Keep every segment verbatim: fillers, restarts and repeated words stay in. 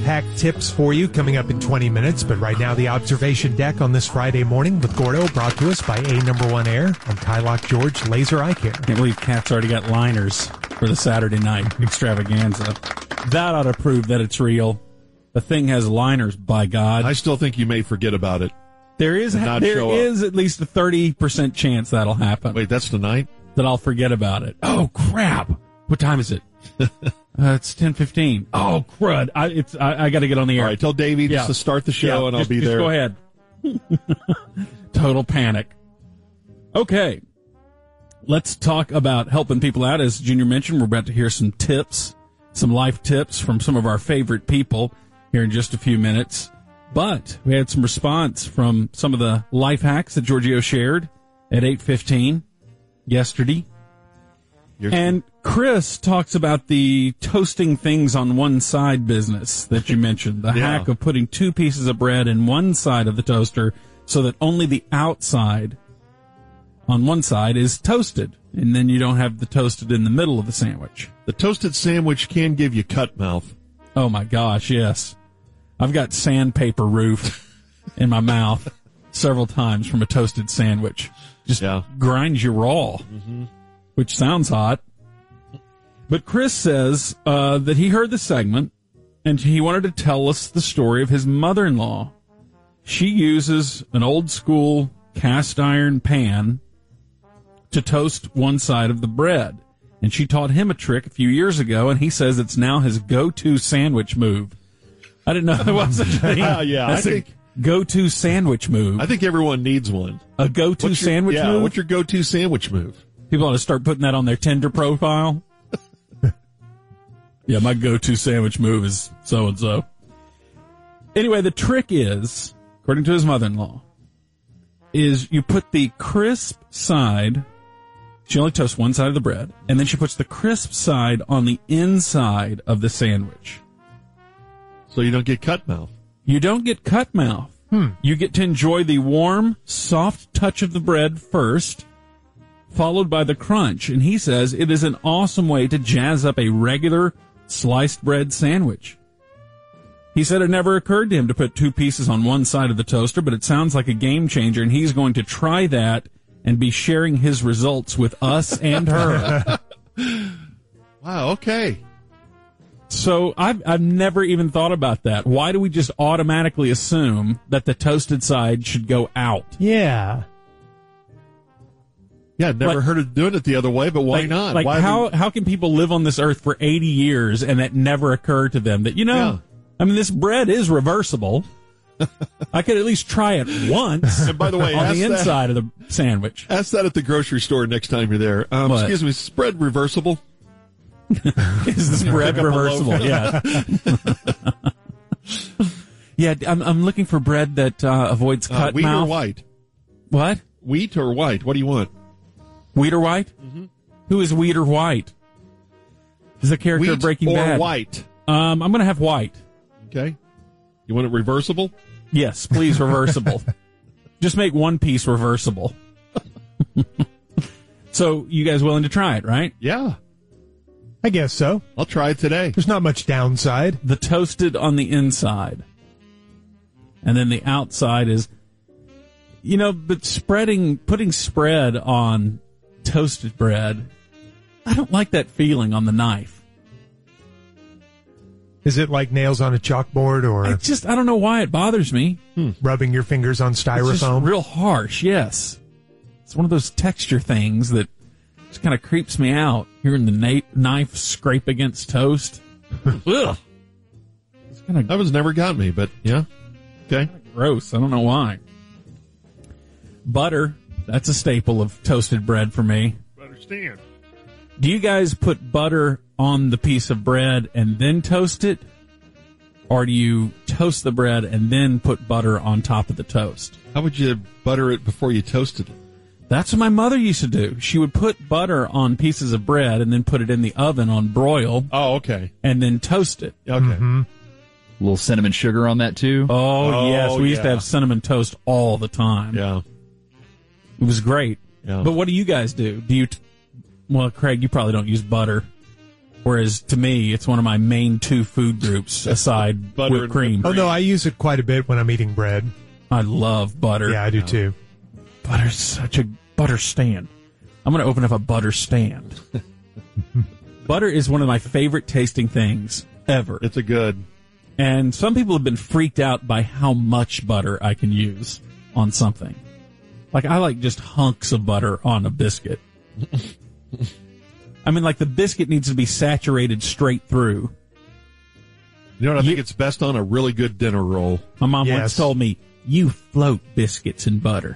hack tips for you coming up in twenty minutes. But right now, the observation deck on this Friday morning with Gordo, brought to us by A Number One Air and Kylock George Laser Eye Care. Can't believe Kat's already got liners for the Saturday night extravaganza. That ought to prove that it's real. The thing has liners, by God. I still think you may forget about it. There is not there show up. is at least a thirty percent chance that'll happen. Wait, that's tonight? That I'll forget about it. Oh, crap. What time is it? uh, it's ten fifteen. Oh, crud. I, it's, I, I got to get on the air. All right, tell Davey Yeah. just to start the show, Yeah, and I'll just- be just there. Go ahead. Total panic. Okay. Let's talk about helping people out. As Junior mentioned, we're about to hear some tips, some life tips from some of our favorite people here in just a few minutes. But we had some response from some of the life hacks that Giorgio shared at eight fifteen yesterday. You're- And Chris talks about the toasting things on one side business that you mentioned. The Yeah. hack of putting two pieces of bread in one side of the toaster so that only the outside on one side is toasted. And then you don't have the toasted in the middle of the sandwich. The toasted sandwich can give you cut mouth. Oh my gosh, yes. I've got sandpaper roof in my mouth several times from a toasted sandwich. Just Yeah. grinds you raw, Mm-hmm. which sounds hot. But Chris says uh, that he heard the segment, and he wanted to tell us the story of his mother-in-law. She uses an old-school cast iron pan to toast one side of the bread. And she taught him a trick a few years ago, and he says it's now his go-to sandwich move. I didn't know there was such a thing. Uh, yeah, That's I a think go-to sandwich move. I think everyone needs one. A go-to What's your- sandwich yeah, move? What's your go-to sandwich move? People ought to start putting that on their Tinder profile. Yeah, my go-to sandwich move is so-and-so. Anyway, the trick is, according to his mother-in-law, is you put the crisp side, she only toasts one side of the bread, and then she puts the crisp side on the inside of the sandwich. So you don't get cut mouth. You don't get cut mouth. Hmm. You get to enjoy the warm, soft touch of the bread first, followed by the crunch. And he says it is an awesome way to jazz up a regular sliced bread sandwich. He said it never occurred to him to put two pieces on one side of the toaster, but it sounds like a game changer, and he's going to try that and be sharing his results with us and her. Wow, okay. So I've, I've never even thought about that. Why do we just automatically assume that the toasted side should go out? Yeah. Yeah, never Like- heard of doing it the other way, but why like, not? Like why how how can people live on this earth for eighty years and that never occurred to them that, you know, Yeah. I mean, this bread is reversible. I could at least try it once. And by the way, on ask the that- inside of the sandwich. Ask that at the grocery store next time you're there. Um, What? excuse me, is bread reversible? Is this bread Pick up a loaf. reversible? Yeah. Yeah, I'm I'm looking for bread that uh, avoids Uh, cut wheat mouth. or white? What? Wheat or white? What do you want? Wheat or white? Mm-hmm. Who is Wheat or White? Is the character Wheat of Breaking or Bad? white? Um, I'm going to have white. Okay. You want it reversible? Yes, please, reversible. Just make one piece reversible. So, you guys willing to try it, right? Yeah. I guess so. I'll try it today. There's not much downside. The toasted on the inside. And then the outside is, you know, but spreading, putting spread on toasted bread, I don't like that feeling on the knife. Is it like nails on a chalkboard or I just, I don't know why it bothers me. rubbing your fingers on It's just styrofoam? real harsh, yes. It's one of those texture things that just kind of creeps me out. Hearing the na- knife scrape against toast. Ugh. It's kind of That was never got me, but yeah. Okay. gross. I don't know why. Butter, that's a staple of toasted bread for me. Understand. Do you guys put butter on the piece of bread and then toast it? Or do you toast the bread and then put butter on top of the toast? How would you butter it before you toasted it? That's what my mother used to do. She would put butter on pieces of bread and then put it in the oven on broil Oh, okay. and then toast it. Okay. Mm-hmm. A little cinnamon sugar on that too. Oh, Oh, yes. We used to yeah. have cinnamon toast all the time. Yeah. It was great. Yeah. But what do you guys do? Do you, t- well, Craig, you probably don't use butter. Whereas to me, it's one of my main two food groups aside Butter whipped and cream. Oh, no, I use it quite a bit when I'm eating bread. I love butter. Yeah, I do too. Butter's such a butter stand. I'm going to open up a butter stand. Butter is one of my favorite tasting things ever. It's a good. And some people have been freaked out by how much butter I can use on something. Like, I like just hunks of butter on a biscuit. I mean, like, the biscuit needs to be saturated straight through. You know what I You- think it's best on? A really good dinner roll. My mom Yes. once told me, you float biscuits in butter.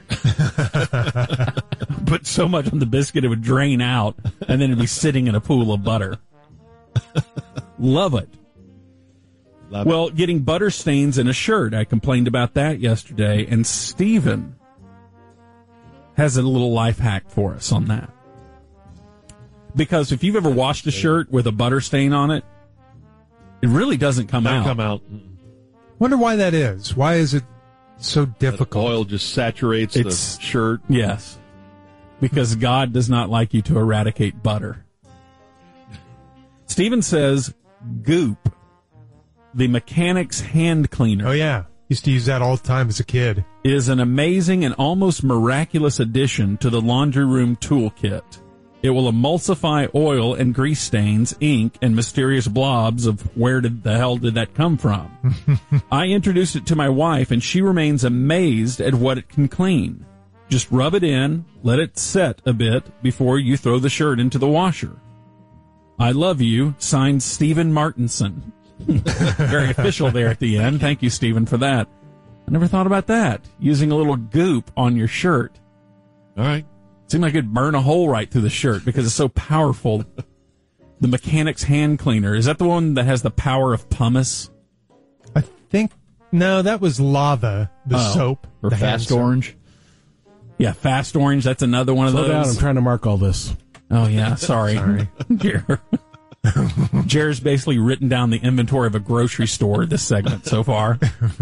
Put so much on the biscuit it would drain out, and then it'd be sitting in a pool of butter. Love it. Love Well, getting butter stains in a shirt, I complained about that yesterday, and Steven has a little life hack for us on that. Because if you've ever washed a shirt with a butter stain on it, it really doesn't come Don't out. come out. Wonder why that is. Why is it so difficult? Oil just saturates It's- the shirt. Yes. Because God does not like you to eradicate butter. Steven says Goop, the mechanic's hand cleaner, Oh, yeah. Used to use that all the time as a kid. is an amazing and almost miraculous addition to the laundry room toolkit. It will emulsify oil and grease stains, ink, and mysterious blobs of where did the hell did that come from. I introduced it to my wife, and she remains amazed at what it can clean. Just rub it in, let it set a bit before you throw the shirt into the washer. I love you, signed Stephen Martinson. Very official there at the end. Thank you, Stephen, for that. I never thought about that, using a little goop on your shirt. All right. Seemed like it'd burn a hole right through the shirt because it's so powerful. The mechanic's hand cleaner, is that the one that has the power of pumice? I think, no, that was Lava, the Oh. soap. Or the hand Fast soap. Orange. Yeah, Fast Orange, that's another one of Slow down, those. I'm trying to mark all this. Oh, yeah, sorry. Sorry. Jer- Jer's basically written down the inventory of a grocery store this segment so far.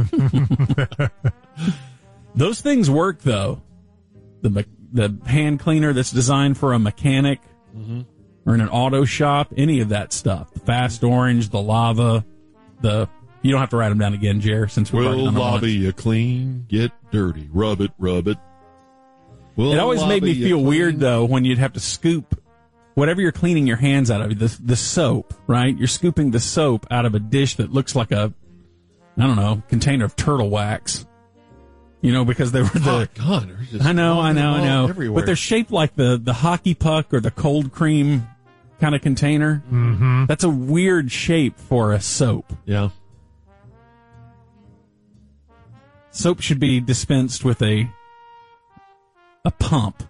Those things work, though. The me- the hand cleaner that's designed for a mechanic or in an auto shop, any of that stuff. The Fast Orange, the Lava, the... You don't have to write them down again, Jer, since we're We'll working on them lobby once. you clean, get dirty, rub it, rub it. We'll It always made me lobby you feel clean. weird, though, when you'd have to scoop whatever you're cleaning your hands out of, the, the soap, right? You're scooping the soap out of a dish that looks like a, I don't know, container of turtle wax. You know, because they were the... Oh, God, there's just I know, I know, I all know. everywhere. But they're shaped like the, the hockey puck or the cold cream kind of container. Mm-hmm. That's a weird shape for a soap. Yeah. Soap should be dispensed with a a pump.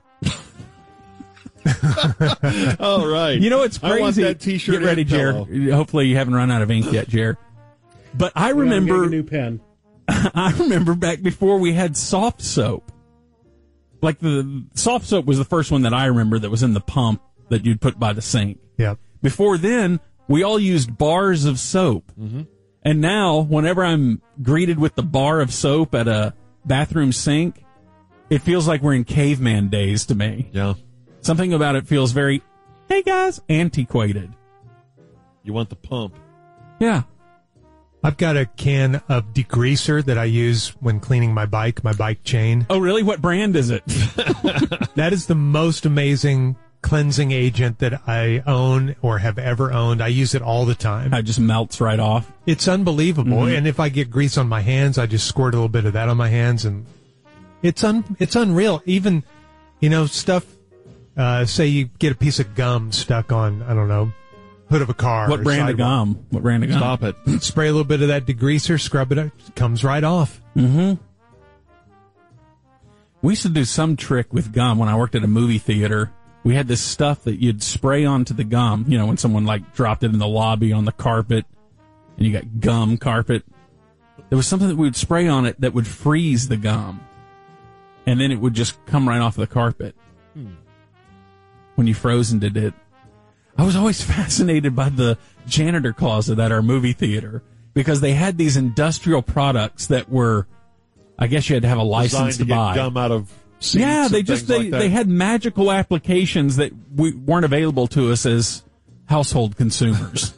All right. You know, it's crazy. I want that T-shirt. Get ready, and Jer. pillow. Hopefully you haven't run out of ink yet, Jer. But I I'm remember... getting a new pen. I remember back before we had soft soap. Like the soft soap was the first one that I remember that was in the pump that you'd put by the sink. Yep. Before then, we all used bars of soap. Mm-hmm. And now, whenever I'm greeted with the bar of soap at a bathroom sink, it feels like we're in caveman days to me. Yeah. Something about it feels very, hey guys, antiquated. You want the pump. Yeah. I've got a can of degreaser that I use when cleaning my bike, my bike chain. Oh, really? What brand is it? That is the most amazing cleansing agent that I own or have ever owned. I use it all the time. It just melts right off. It's unbelievable. Mm-hmm. And if I get grease on my hands, I just squirt a little bit of that on my hands, and it's un it's unreal. Even, you know, stuff. Uh, say you get a piece of gum stuck on, I don't know, hood of a car. What or brand of sidewalk. gum? What brand of gum? Stop it. Spray a little bit of that degreaser, scrub it up, it comes right off. Mm-hmm. We used to do some trick with gum when I worked at a movie theater. We had this stuff that you'd spray onto the gum, you know, when someone like dropped it in the lobby on the carpet and you got gum carpet. There was something that we would spray on it that would freeze the gum. And then it would just come right off the carpet. Hmm. When you frozen did it. I was always fascinated by the janitor closet at our movie theater because they had these industrial products that were, I guess you had to have a license Designed to, to buy. get gum out of seats Yeah, they and just things they, like that. they had magical applications that we weren't available to us as household consumers.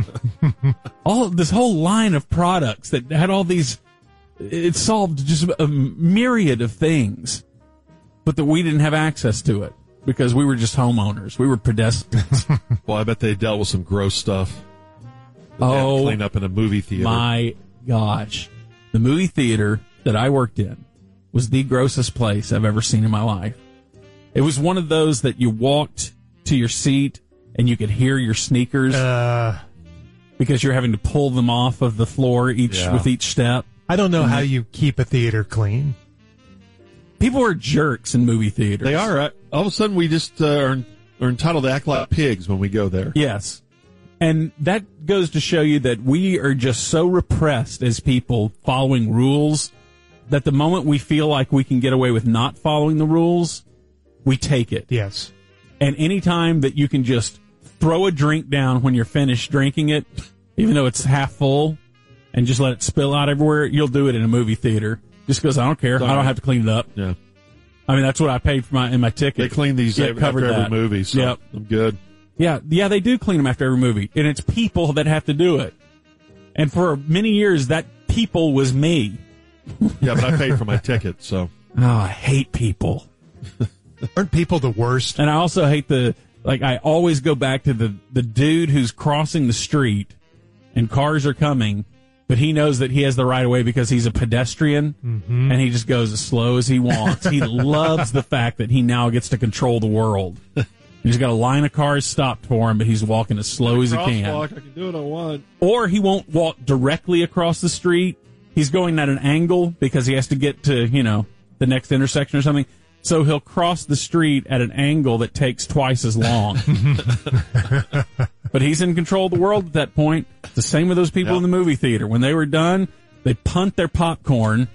all this whole line of products that had all these, it solved just a myriad of things, but that we didn't have access to it because we were just homeowners. We were pedestrians. Well, I bet they dealt with some gross stuff. that they had to Oh, clean up in a movie theater. my gosh. The movie theater that I worked in was the grossest place I've ever seen in my life. It was one of those that you walked to your seat and you could hear your sneakers Uh, because you're having to pull them off of the floor each Yeah. with each step. I don't know how you keep a theater clean. People are jerks in movie theaters. They are. uh, All of a sudden, we just uh, are, are entitled to act like pigs when we go there. Yes. And that goes to show you that we are just so repressed as people following rules that the moment we feel like we can get away with not following the rules, we take it. Yes. And any time that you can just throw a drink down when you're finished drinking it, even though it's half full, and just let it spill out everywhere, you'll do it in a movie theater. Just because I don't care. I don't have to clean it up. Yeah. I mean, that's what I paid for my in my ticket. They clean these Yeah, every, covered after every that. movie, so Yep. I'm good. Yeah, yeah, they do clean them after every movie, and it's people that have to do it. And for many years, that people was me. Yeah, but I paid for my ticket, so. Oh, I hate people. Aren't people the worst? And I also hate the, like, I always go back to the, the dude who's crossing the street and cars are coming, but he knows that he has the right of way because he's a pedestrian, Mm-hmm. and he just goes as slow as he wants. He loves the fact that he now gets to control the world. He's got a line of cars stopped for him, but he's walking as slow as he can. Crosswalk, I can do what I want. Or he won't walk directly across the street. He's going at an angle because he has to get to, you know, the next intersection or something. So he'll cross the street at an angle that takes twice as long. But he's in control of the world at that point. It's the same with those people Yep. in the movie theater. When they were done, they punt their popcorn.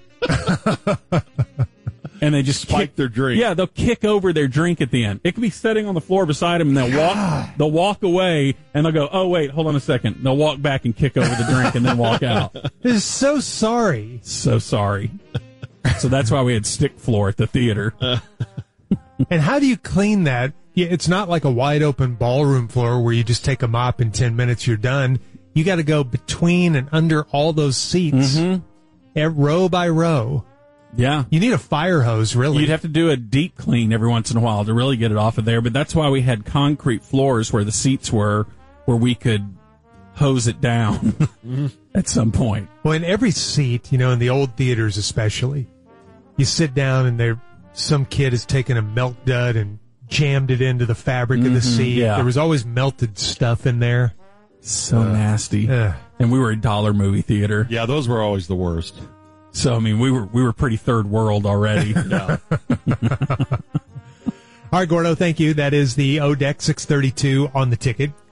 And they just Spike kick, their drink. Yeah, they'll kick over their drink at the end. It could be sitting on the floor beside them, and they'll walk. They'll walk away, and they'll go, "Oh wait, hold on a second." They'll walk back and kick over the drink, and then walk out. This is so sorry. So sorry. So that's why we had stick floor at the theater. And how do you clean that? Yeah, it's not like a wide open ballroom floor where you just take a mop in ten minutes, you're done. You got to go between and under all those seats, eh, row by row. Yeah. You need a fire hose, really. You'd have to do a deep clean every once in a while to really get it off of there, but that's why we had concrete floors where the seats were, where we could hose it down at some point. Well, in every seat, you know, in the old theaters especially, you sit down and there, some kid has taken a milk dud and jammed it into the fabric of the seat. yeah. There was always melted stuff in there. So nasty. Ugh. And we were a dollar movie theater. Yeah, those were always the worst. So, I mean, we were we were pretty third world already. Yeah. All right, Gordo, thank you. That is the O D E C six thirty-two on the ticket.